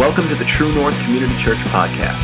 Welcome to the True North Community Church podcast.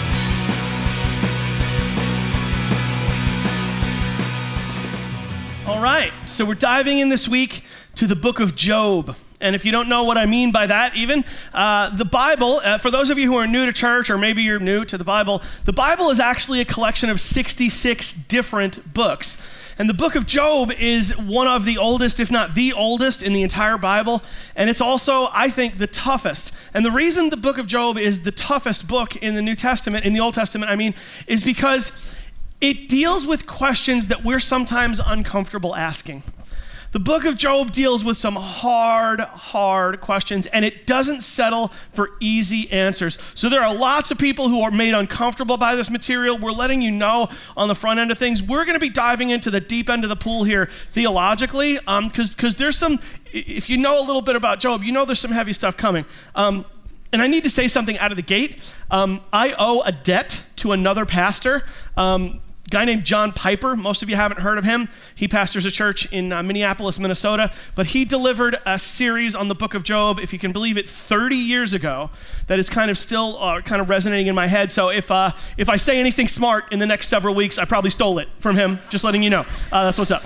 All right, so we're diving in this week to the book of Job. And if you don't know what I mean by that even, the Bible, for those of you who are new to church or maybe you're new to the Bible is actually a collection of 66 different books. And the book of Job is one of the oldest, if not the oldest, in the entire Bible. And it's also, I think, the toughest. And the reason the book of Job is the toughest book in the New Testament, in the Old Testament, is because it deals with questions that we're sometimes uncomfortable asking. The book of Job deals with some hard questions, and it doesn't settle for easy answers. So there are lots of people who are made uncomfortable by this material. We're letting you know on the front end of things. We're going to be diving into the deep end of the pool here theologically, because there's some, if you know a little bit about Job, you know there's some heavy stuff coming. And I need to say something out of the gate. I owe a debt to another pastor, guy named John Piper. Most of you haven't heard of him. He pastors a church in Minneapolis, Minnesota, but he delivered a series on the book of Job, if you can believe it, 30 years ago, that is kind of still kind of resonating in my head. So if I say anything smart in the next several weeks, I probably stole it from him, just letting you know. That's what's up.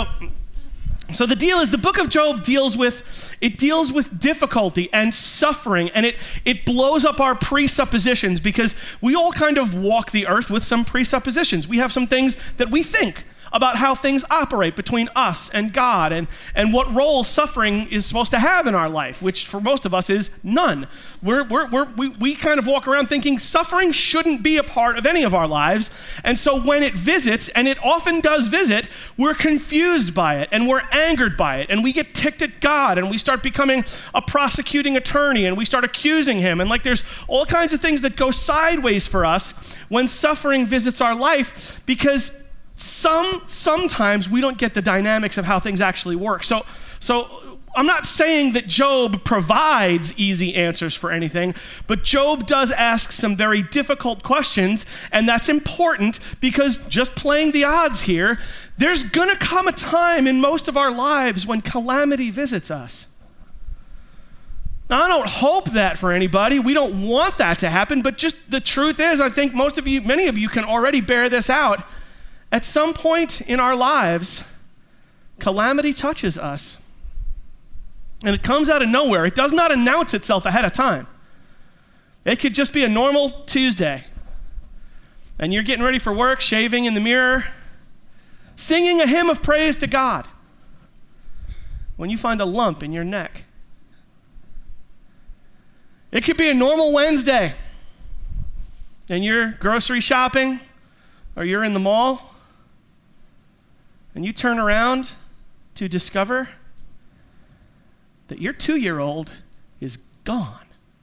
So the deal is the book of Job deals with difficulty and suffering, and it blows up our presuppositions, because we all kind of walk the earth with some presuppositions. We have some things that we think about how things operate between us and God, and what role suffering is supposed to have in our life, which for most of us is none. We kind of walk around thinking suffering shouldn't be a part of any of our lives, and so when it visits, and it often does visit, we're confused by it, and we're angered by it, and we get ticked at God, and we start becoming a prosecuting attorney, and we start accusing him, and there's all kinds of things that go sideways for us when suffering visits our life, because sometimes we don't get the dynamics of how things actually work. So I'm not saying that Job provides easy answers for anything, but Job does ask some very difficult questions, and that's important because, just playing the odds here, there's gonna come a time in most of our lives when calamity visits us. Now, I don't hope that for anybody. We don't want that to happen, but just the truth is, I think many of you can already bear this out. At some point in our lives, calamity touches us. And it comes out of nowhere. It does not announce itself ahead of time. It could just be a normal Tuesday. And you're getting ready for work, shaving in the mirror, singing a hymn of praise to God, when you find a lump in your neck. It could be a normal Wednesday, and you're grocery shopping, or you're in the mall, and you turn around to discover that your 2-year-old is gone.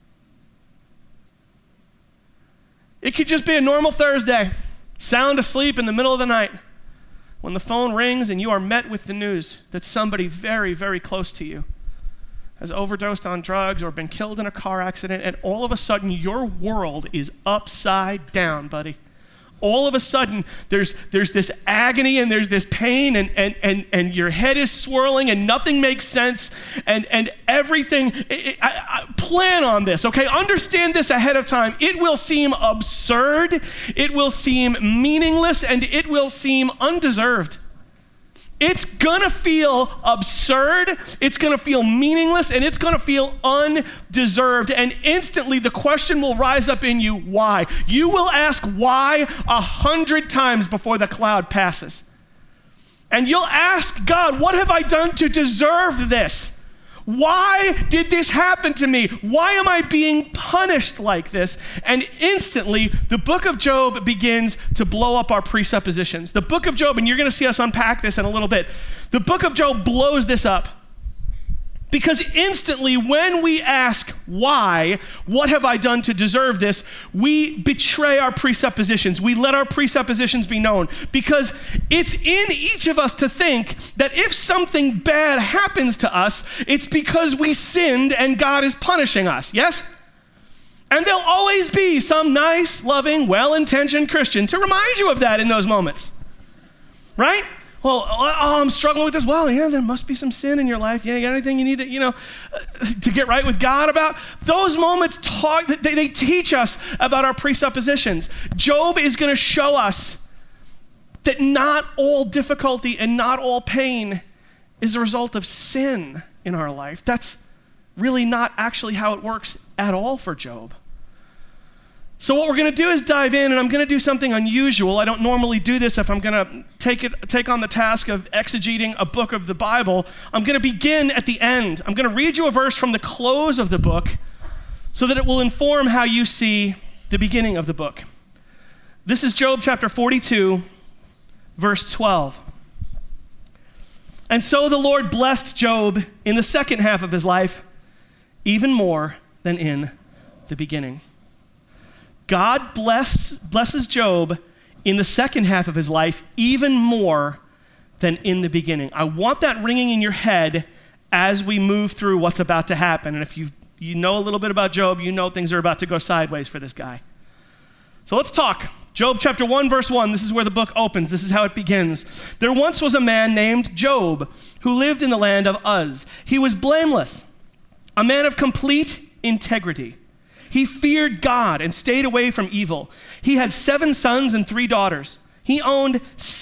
It could just be a normal Thursday, sound asleep in the middle of the night, when the phone rings and you are met with the news that somebody very, very close to you has overdosed on drugs or been killed in a car accident, and all of a sudden your world is upside down, buddy. All of a sudden, there's this agony and there's this pain, and your head is swirling and nothing makes sense, and everything. Plan on this, okay? Understand this ahead of time. It will seem absurd, it will seem meaningless, and it will seem undeserved. It's gonna feel absurd, it's gonna feel meaningless, and it's gonna feel undeserved. And instantly the question will rise up in you, why? You will ask why 100 times before the cloud passes. And you'll ask God, what have I done to deserve this? Why did this happen to me? Why am I being punished like this? And instantly, the book of Job begins to blow up our presuppositions. The book of Job, and you're going to see us unpack this in a little bit, the book of Job blows this up. Because instantly, when we ask why, what have I done to deserve this, we betray our presuppositions. We let our presuppositions be known. Because it's in each of us to think that if something bad happens to us, it's because we sinned and God is punishing us. Yes? And there'll always be some nice, loving, well-intentioned Christian to remind you of that in those moments. Right? Well, I'm struggling with this. Well, yeah, there must be some sin in your life. Yeah, you got anything you need to, to get right with God about, those moments they teach us about our presuppositions. Job is going to show us that not all difficulty and not all pain is a result of sin in our life. That's really not actually how it works at all for Job. So what we're going to do is dive in, and I'm going to do something unusual. I don't normally do this if I'm going to take on the task of exegeting a book of the Bible. I'm going to begin at the end. I'm going to read you a verse from the close of the book so that it will inform how you see the beginning of the book. This is Job chapter 42, verse 12. And so the Lord blessed Job in the second half of his life, even more than in the beginning. God blesses Job in the second half of his life even more than in the beginning. I want that ringing in your head as we move through what's about to happen. And if you know a little bit about Job, you know things are about to go sideways for this guy. So let's talk. Job chapter 1, verse 1, this is where the book opens. This is how it begins. There once was a man named Job who lived in the land of Uz. He was blameless, a man of complete integrity. He feared God and stayed away from evil. He had 7 sons and 3 daughters. He owned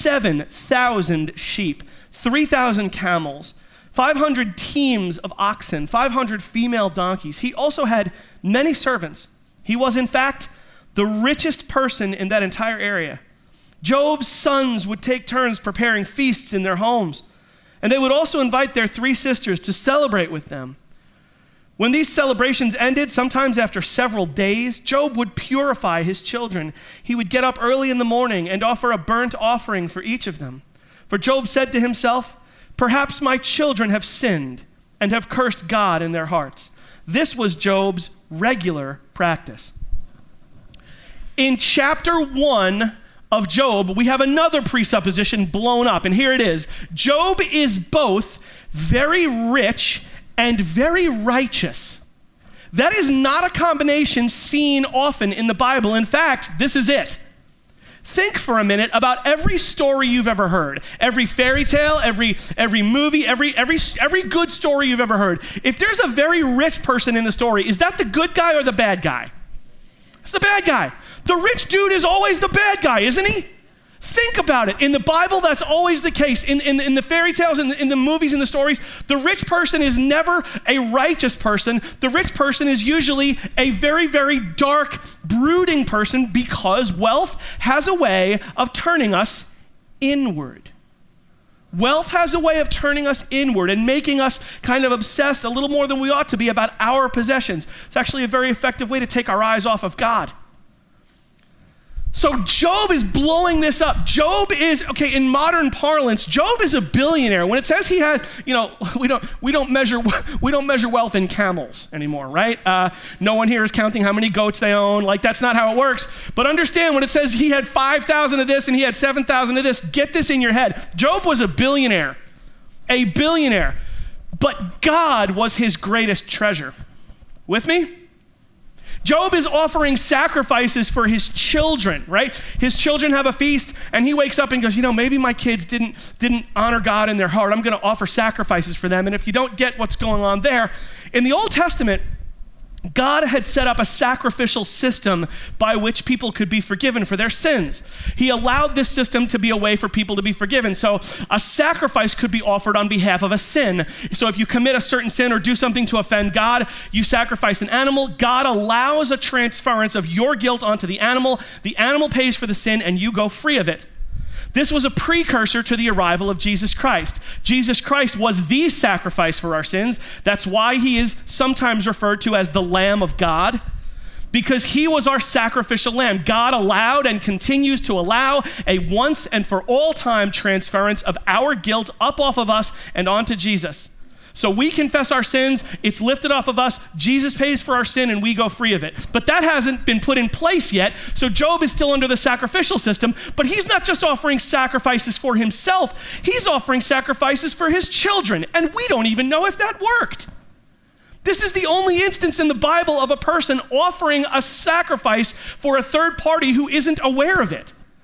7,000 sheep, 3,000 camels, 500 teams of oxen, 500 female donkeys. He also had many servants. He was, in fact, the richest person in that entire area. Job's sons would take turns preparing feasts in their homes, and they would also invite their 3 sisters to celebrate with them. When these celebrations ended, sometimes after several days, Job would purify his children. He would get up early in the morning and offer a burnt offering for each of them. For Job said to himself, "Perhaps my children have sinned and have cursed God in their hearts." This was Job's regular practice. In chapter 1 of Job, we have another presupposition blown up, and here it is. Job is both very rich and very righteous. That is not a combination seen often in the Bible. In fact, this is it. Think for a minute about every story you've ever heard, every fairy tale, every movie, every good story you've ever heard. If there's a very rich person in the story, is that the good guy or the bad guy? It's the bad guy. The rich dude is always the bad guy, isn't he? Think about it. In the Bible, that's always the case. In the fairy tales, in the movies, in the stories, the rich person is never a righteous person. The rich person is usually a very, very dark, brooding person because wealth has a way of turning us inward. Wealth has a way of turning us inward and making us kind of obsessed a little more than we ought to be about our possessions. It's actually a very effective way to take our eyes off of God. So Job is blowing this up. Job is, in modern parlance, Job is a billionaire. When it says he has, we don't measure wealth in camels anymore, right? No one here is counting how many goats they own. That's not how it works. But understand, when it says he had 5,000 of this and he had 7,000 of this, get this in your head. Job was a billionaire. But God was his greatest treasure. With me? Job is offering sacrifices for his children, right? His children have a feast, and he wakes up and goes, maybe my kids didn't honor God in their heart. I'm going to offer sacrifices for them. And if you don't get what's going on there, in the Old Testament, God had set up a sacrificial system by which people could be forgiven for their sins. He allowed this system to be a way for people to be forgiven. So a sacrifice could be offered on behalf of a sin. So if you commit a certain sin or do something to offend God, you sacrifice an animal. God allows a transference of your guilt onto the animal. The animal pays for the sin and you go free of it. This was a precursor to the arrival of Jesus Christ. Jesus Christ was the sacrifice for our sins. That's why he is sometimes referred to as the Lamb of God, because he was our sacrificial lamb. God allowed and continues to allow a once and for all time transference of our guilt up off of us and onto Jesus. So we confess our sins, it's lifted off of us, Jesus pays for our sin, and we go free of it. But that hasn't been put in place yet, so Job is still under the sacrificial system, but he's not just offering sacrifices for himself, he's offering sacrifices for his children, and we don't even know if that worked. This is the only instance in the Bible of a person offering a sacrifice for a third party who isn't aware of it.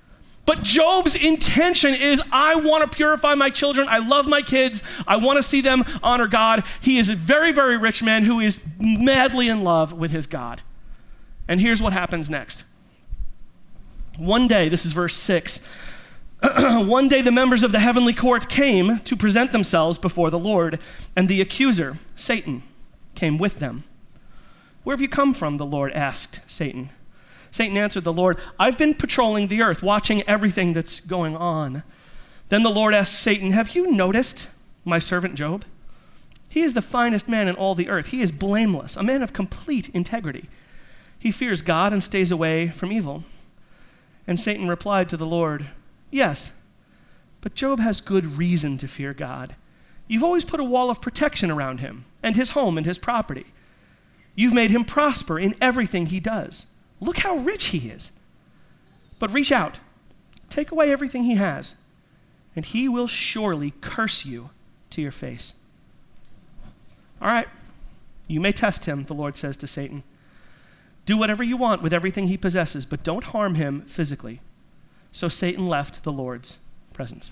But Job's intention is, I want to purify my children. I love my kids. I want to see them honor God. He is a very, very rich man who is madly in love with his God. And here's what happens next. One day, this is verse 6, one day the members of the heavenly court came to present themselves before the Lord, and the accuser, Satan, came with them. Where have you come from, the Lord asked Satan. Satan answered the Lord, I've been patrolling the earth, watching everything that's going on. Then the Lord asked Satan, have you noticed my servant Job? He is the finest man in all the earth. He is blameless, a man of complete integrity. He fears God and stays away from evil. And Satan replied to the Lord, yes, but Job has good reason to fear God. You've always put a wall of protection around him and his home and his property. You've made him prosper in everything he does. Look how rich he is. But reach out, take away everything he has, and he will surely curse you to your face. All right, you may test him, the Lord says to Satan. Do whatever you want with everything he possesses, but don't harm him physically. So Satan left the Lord's presence.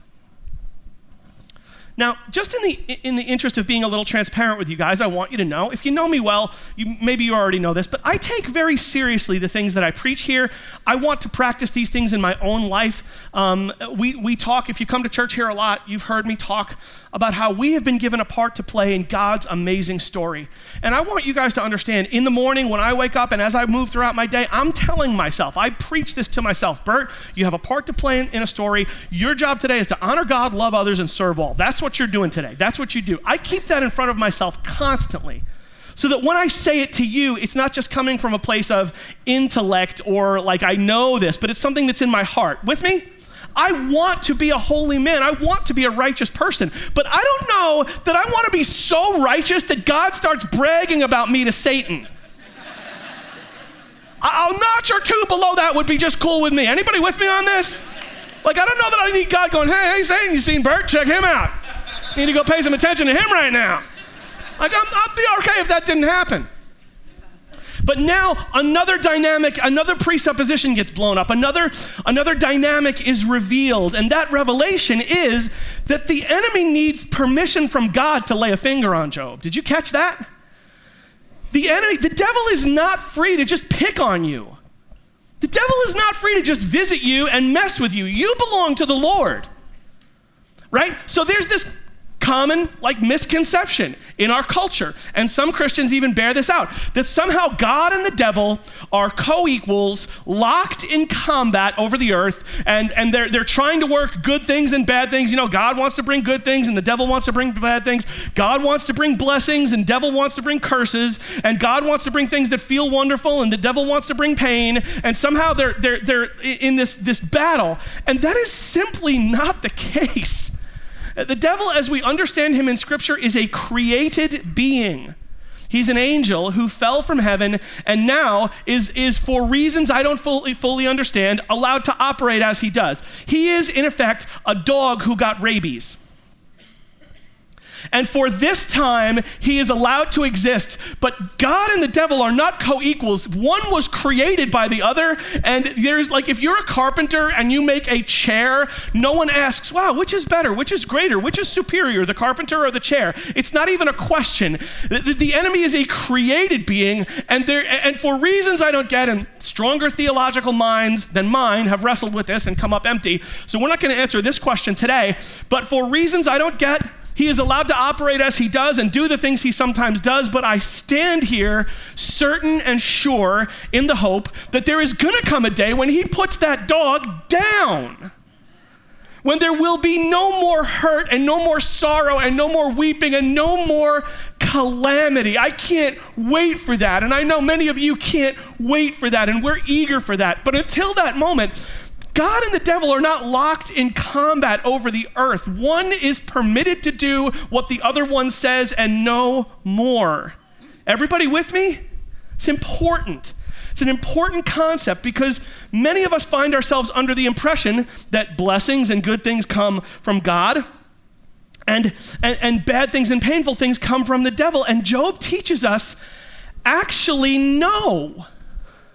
Now, just in the interest of being a little transparent with you guys, I want you to know, if you know me well, maybe you already know this, but I take very seriously the things that I preach here. I want to practice these things in my own life. We talk, if you come to church here a lot, you've heard me talk about how we have been given a part to play in God's amazing story. And I want you guys to understand, in the morning when I wake up and as I move throughout my day, I'm telling myself, I preach this to myself, Bert, you have a part to play in a story. Your job today is to honor God, love others, and serve all. That's what you're doing today. That's what you do. I keep that in front of myself constantly, so that when I say it to you, it's not just coming from a place of intellect or like I know this, but it's something that's in my heart. With me? I want to be a holy man. I want to be a righteous person. But I don't know that I want to be so righteous that God starts bragging about me to Satan. A notch or two below that would be just cool with me. Anybody with me on this? Like, I don't know that I need God going, hey, Satan, you seen Bert? Check him out. You need to go pay some attention to him right now. Like, I'll be okay if that didn't happen. But now another dynamic, another presupposition gets blown up. Another dynamic is revealed. And that revelation is that the enemy needs permission from God to lay a finger on Job. Did you catch that? The devil is not free to just pick on you. The devil is not free to just visit you and mess with you. You belong to the Lord, right? So there's this common misconception in our culture, and some Christians even bear this out, that somehow God and the devil are co-equals, locked in combat over the earth, and they're trying to work good things and bad things. You know, God wants to bring good things and the devil wants to bring bad things. God wants to bring blessings and devil wants to bring curses, and God wants to bring things that feel wonderful and the devil wants to bring pain, and somehow they're in this battle, and that is simply not the case. The devil, as we understand him in Scripture, is a created being. He's an angel who fell from heaven and now is for reasons I don't fully understand, allowed to operate as he does. He is, in effect, a dog who got rabies. And for this time, he is allowed to exist. But God and the devil are not co-equals. One was created by the other. And there's if you're a carpenter and you make a chair, no one asks, wow, which is better? Which is greater? Which is superior, the carpenter or the chair? It's not even a question. The enemy is a created being. And for reasons I don't get, and stronger theological minds than mine have wrestled with this and come up empty. So we're not going to answer this question today. But for reasons I don't get, he is allowed to operate as he does and do the things he sometimes does, but I stand here certain and sure in the hope that there is going to come a day when he puts that dog down, when there will be no more hurt and no more sorrow and no more weeping and no more calamity. I can't wait for that, and I know many of you can't wait for that, and we're eager for that. But until that moment, God and the devil are not locked in combat over the earth. One is permitted to do what the other one says and no more. Everybody with me? It's important. It's an important concept because many of us find ourselves under the impression that blessings and good things come from God and bad things and painful things come from the devil. And Job teaches us, actually, no.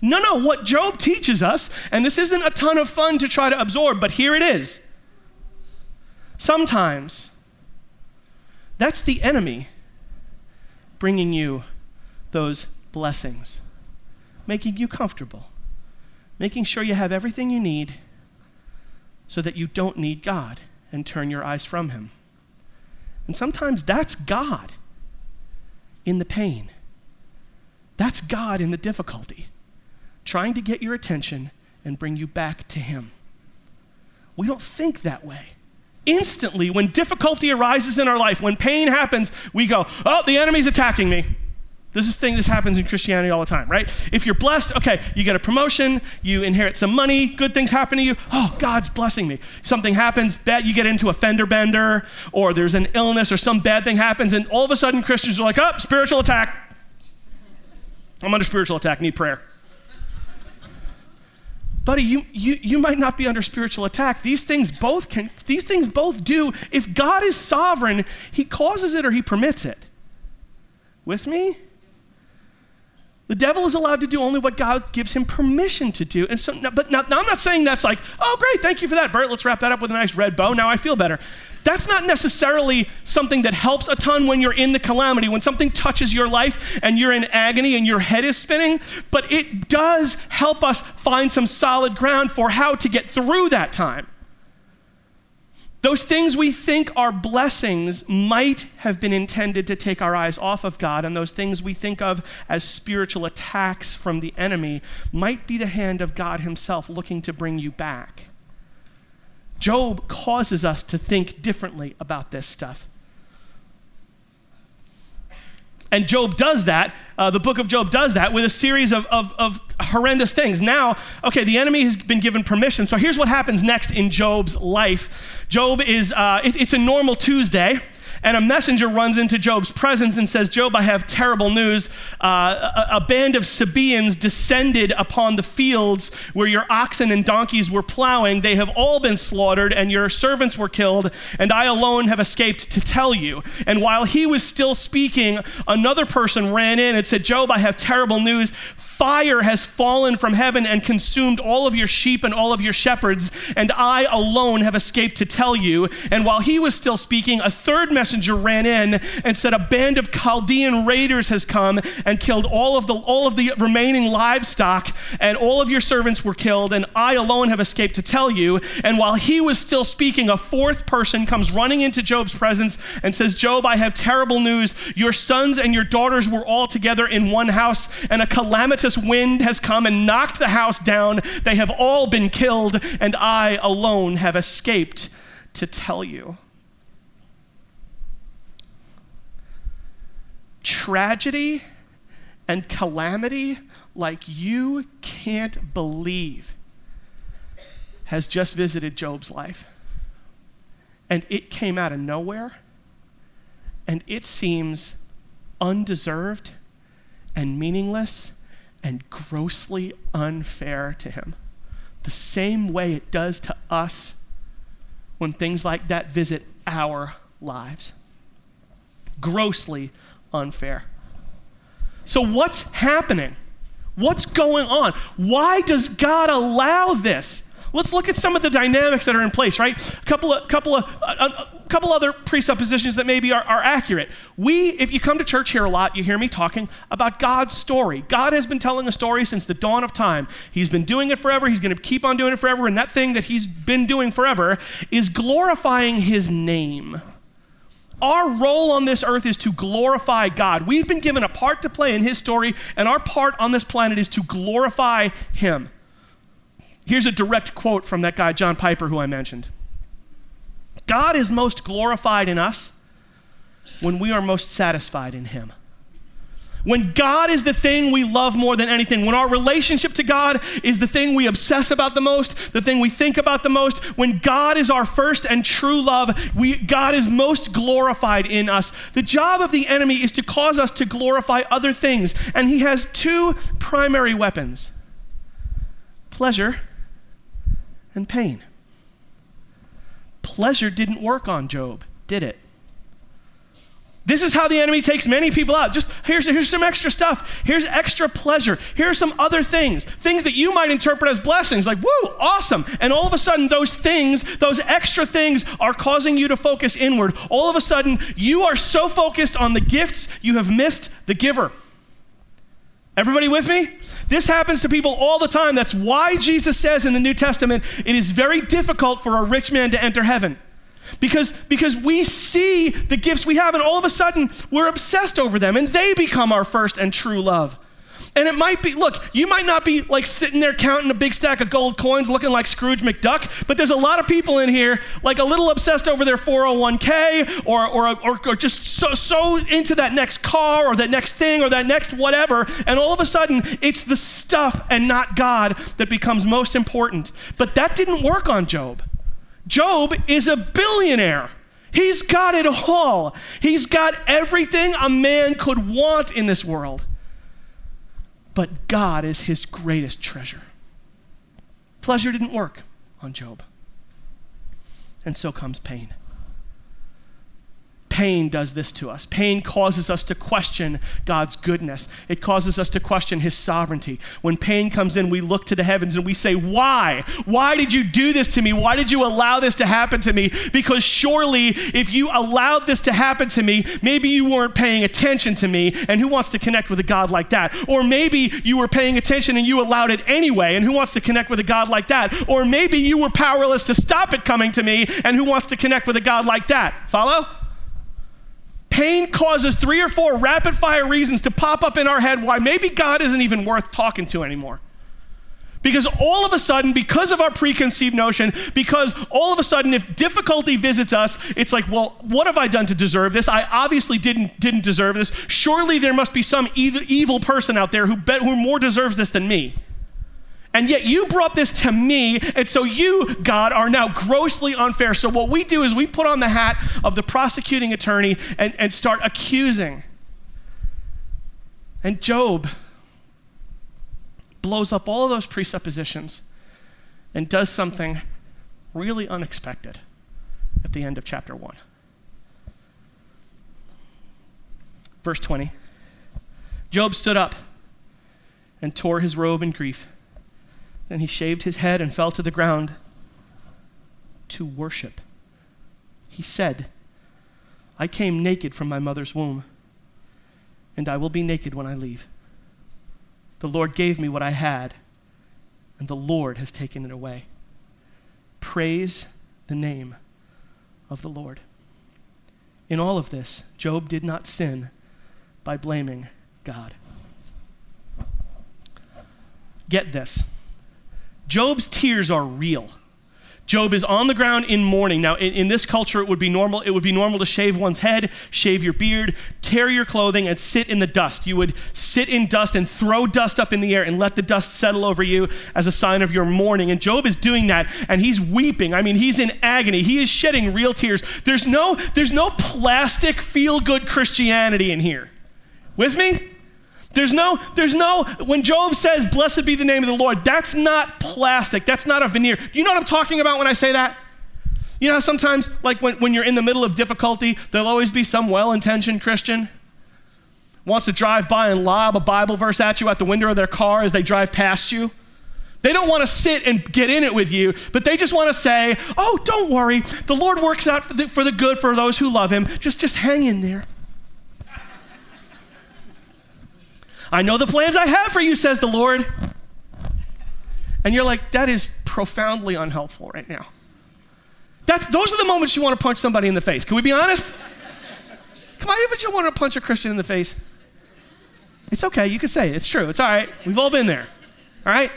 No, what Job teaches us, and this isn't a ton of fun to try to absorb, but here it is. Sometimes that's the enemy bringing you those blessings, making you comfortable, making sure you have everything you need so that you don't need God and turn your eyes from him. And sometimes that's God in the pain. That's God in the difficulty, trying to get your attention and bring you back to him. We don't think that way. Instantly, when difficulty arises in our life, when pain happens, we go, oh, the enemy's attacking me. This happens in Christianity all the time, right? If you're blessed, okay, you get a promotion, you inherit some money, good things happen to you. Oh, God's blessing me. Something happens, bad, you get into a fender bender, or there's an illness or some bad thing happens, and all of a sudden Christians are like, oh, spiritual attack. I'm under spiritual attack, need prayer. Buddy, you might not be under spiritual attack. These things both do. If God is sovereign, he causes it or he permits it. With me? The devil is allowed to do only what God gives him permission to do. And so, but now I'm not saying that's like, oh, great, thank you for that, Bert. Let's wrap that up with a nice red bow. Now I feel better. That's not necessarily something that helps a ton when you're in the calamity, when something touches your life and you're in agony and your head is spinning. But it does help us find some solid ground for how to get through that time. Those things we think are blessings might have been intended to take our eyes off of God, and those things we think of as spiritual attacks from the enemy might be the hand of God himself looking to bring you back. Job causes us to think differently about this stuff. And Job does that, the book of Job does that with a series of horrendous things. Now, okay, the enemy has been given permission. So here's what happens next in Job's life. Job is, it's a normal Tuesday, and a messenger runs into Job's presence and says, Job, I have terrible news. A band of Sabaeans descended upon the fields where your oxen and donkeys were plowing. They have all been slaughtered, and your servants were killed, and I alone have escaped to tell you. And while he was still speaking, another person ran in and said, Job, I have terrible news. Fire has fallen from heaven and consumed all of your sheep and all of your shepherds, and I alone have escaped to tell you. And while he was still speaking, a third messenger ran in and said, a band of Chaldean raiders has come and killed all of the remaining livestock, and all of your servants were killed, and I alone have escaped to tell you. And while he was still speaking, a fourth person comes running into Job's presence and says, Job, I have terrible news. Your sons and your daughters were all together in one house, and a calamitous wind has come and knocked the house down. They have all been killed, and I alone have escaped to tell you. Tragedy and calamity like you can't believe has just visited Job's life. And it came out of nowhere, and it seems undeserved and meaningless and grossly unfair to him. The same way it does to us when things like that visit our lives. Grossly unfair. So what's happening? What's going on? Why does God allow this? Let's look at some of the dynamics that are in place, right? A couple other presuppositions that maybe are accurate. If you come to church here a lot, you hear me talking about God's story. God has been telling a story since the dawn of time. He's been doing it forever. He's going to keep on doing it forever. And that thing that he's been doing forever is glorifying his name. Our role on this earth is to glorify God. We've been given a part to play in his story, and our part on this planet is to glorify him. Here's a direct quote from that guy, John Piper, who I mentioned. God is most glorified in us when we are most satisfied in him. When God is the thing we love more than anything, when our relationship to God is the thing we obsess about the most, the thing we think about the most, when God is our first and true love, God is most glorified in us. The job of the enemy is to cause us to glorify other things, and he has two primary weapons: pleasure and pain. Pleasure didn't work on Job, did it? This is how the enemy takes many people out. Just here's some extra stuff. Here's extra pleasure. Here are some other things that you might interpret as blessings, like, woo, awesome. And all of a sudden, those extra things are causing you to focus inward. All of a sudden, you are so focused on the gifts, you have missed the giver. Everybody with me? This happens to people all the time. That's why Jesus says in the New Testament, it is very difficult for a rich man to enter heaven. Because we see the gifts we have, and all of a sudden we're obsessed over them, and they become our first and true love. And it might be, look, you might not be like sitting there counting a big stack of gold coins looking like Scrooge McDuck, but there's a lot of people in here like a little obsessed over their 401k or just so into that next car or that next thing or that next whatever, and all of a sudden it's the stuff and not God that becomes most important. But that didn't work on Job. Job is a billionaire. He's got it all. He's got everything a man could want in this world. But God is his greatest treasure. Pleasure didn't work on Job. And so comes pain. Pain does this to us. Pain causes us to question God's goodness. It causes us to question his sovereignty. When pain comes in, we look to the heavens and we say, why? Why did you do this to me? Why did you allow this to happen to me? Because surely if you allowed this to happen to me, maybe you weren't paying attention to me, and who wants to connect with a God like that? Or maybe you were paying attention and you allowed it anyway, and who wants to connect with a God like that? Or maybe you were powerless to stop it coming to me, and who wants to connect with a God like that? Follow? Pain causes 3 or 4 rapid fire reasons to pop up in our head why maybe God isn't even worth talking to anymore. Because all of a sudden, because of our preconceived notion, because all of a sudden if difficulty visits us, it's like, well, what have I done to deserve this? I obviously didn't deserve this. Surely there must be some evil person out there who more deserves this than me. And yet you brought this to me, and so you, God, are now grossly unfair. So what we do is we put on the hat of the prosecuting attorney and start accusing. And Job blows up all of those presuppositions and does something really unexpected at the end of chapter 1. Verse 20. Job stood up and tore his robe in grief. Then he shaved his head and fell to the ground to worship. He said, I came naked from my mother's womb, and I will be naked when I leave. The Lord gave me what I had, and the Lord has taken it away. Praise the name of the Lord. In all of this, Job did not sin by blaming God. Get this. Job's tears are real. Job is on the ground in mourning. Now, in this culture, it would be normal to shave one's head, shave your beard, tear your clothing, and sit in the dust. You would sit in dust and throw dust up in the air and let the dust settle over you as a sign of your mourning. And Job is doing that, and he's weeping. I mean, he's in agony. He is shedding real tears. There's no plastic feel-good Christianity in here. With me? There's no, when Job says, blessed be the name of the Lord, that's not plastic. That's not a veneer. Do you know what I'm talking about when I say that? You know how sometimes, like when you're in the middle of difficulty, there'll always be some well-intentioned Christian wants to drive by and lob a Bible verse at you at the window of their car as they drive past you. They don't want to sit and get in it with you, but they just want to say, oh, don't worry. The Lord works out for the good for those who love him. Just hang in there. I know the plans I have for you, says the Lord. And you're like, that is profoundly unhelpful right now. Those are the moments you want to punch somebody in the face. Can we be honest? Come on, but you want to punch a Christian in the face. It's okay, you can say it. It's true, it's all right. We've all been there, all right?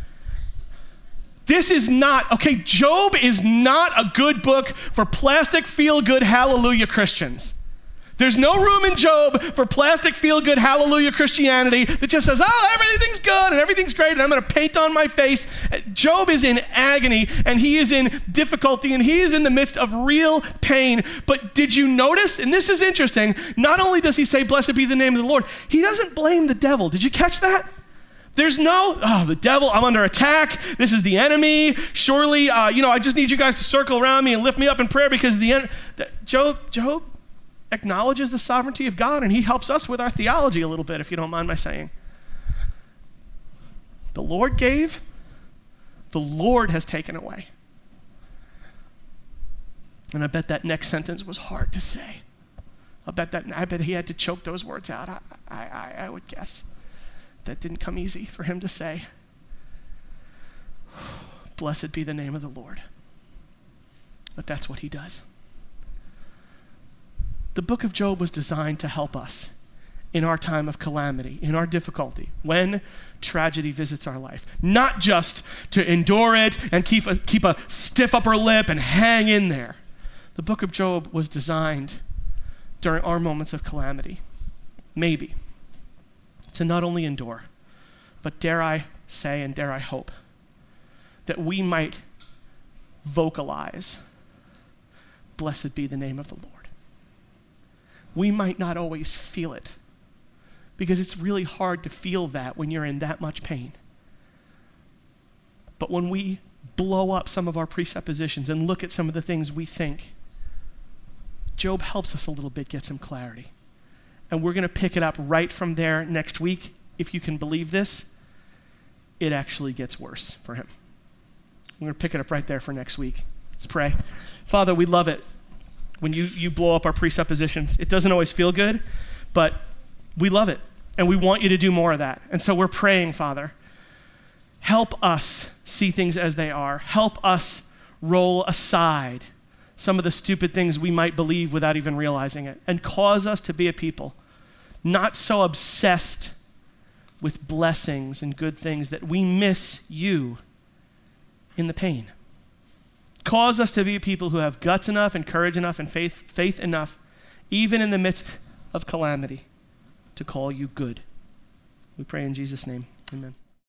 Job is not a good book for plastic feel-good hallelujah Christians. There's no room in Job for plastic feel-good hallelujah Christianity that just says, oh, everything's good and everything's great and I'm going to paint on my face. Job is in agony and he is in difficulty and he is in the midst of real pain. But did you notice, and this is interesting, not only does he say, blessed be the name of the Lord, he doesn't blame the devil. Did you catch that? There's the devil, I'm under attack. This is the enemy. Surely, I just need you guys to circle around me and lift me up in prayer because Job, acknowledges the sovereignty of God, and he helps us with our theology a little bit, if you don't mind my saying. The Lord gave, the Lord has taken away. And I bet that next sentence was hard to say. I bet he had to choke those words out. I would guess. That didn't come easy for him to say. Blessed be the name of the Lord. But that's what he does. The book of Job was designed to help us in our time of calamity, in our difficulty, when tragedy visits our life. Not just to endure it and keep a stiff upper lip and hang in there. The book of Job was designed during our moments of calamity, maybe, to not only endure, but dare I say and dare I hope, that we might vocalize, blessed be the name of the Lord. We might not always feel it, because it's really hard to feel that when you're in that much pain. But when we blow up some of our presuppositions and look at some of the things we think, Job helps us a little bit get some clarity. And we're going to pick it up right from there next week. If you can believe this, it actually gets worse for him. We're going to pick it up right there for next week. Let's pray. Father, we love it when you blow up our presuppositions. It doesn't always feel good, but we love it. And we want you to do more of that. And so we're praying, Father, help us see things as they are. Help us roll aside some of the stupid things we might believe without even realizing it, and cause us to be a people not so obsessed with blessings and good things that we miss you in the pain. Cause us to be a people who have guts enough and courage enough and faith enough, even in the midst of calamity, to call you good. We pray in Jesus' name. Amen.